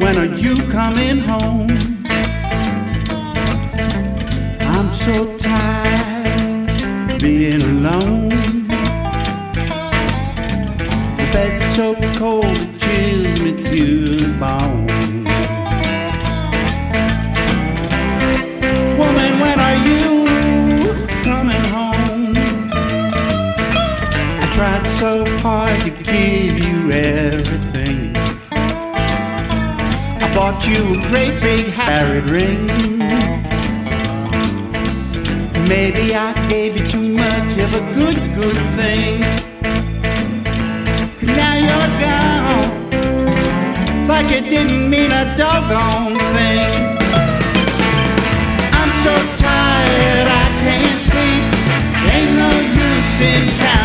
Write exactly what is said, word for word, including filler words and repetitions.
when are you coming home? I'm so tired being alone. The bed's so cold it chills me to the bone. Woman, when are you coming home? I tried so hard to give you everything. I bought you a great big Harriet ring. Maybe I gave you too much of a good, good thing. 'Cause now you're gone, like it didn't mean a doggone thing. I'm so tired I can't sleep. Ain't no use in counting.